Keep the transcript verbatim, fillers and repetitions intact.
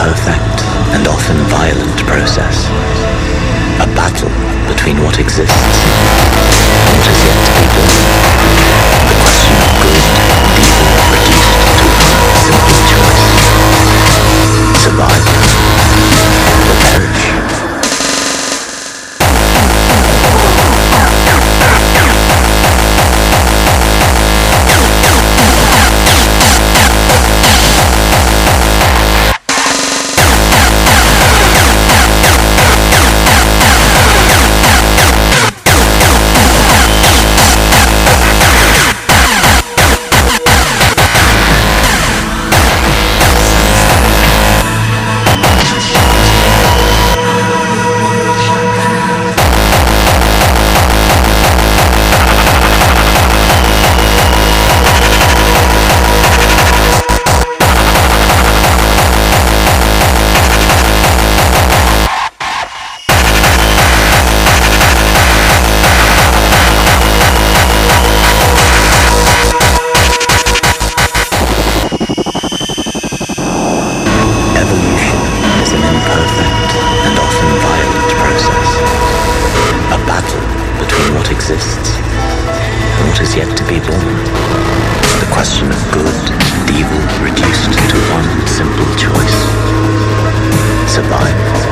imperfect and often violent process. A battle between what exists and what is yet to be born. The question of good and evil reduced to one simple choice. Survive or perish. Exists and what is yet to be born. The question of good and evil reduced to one simple choice. Survive